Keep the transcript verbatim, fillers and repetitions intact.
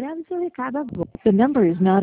Enviado seu recado agora. The number is not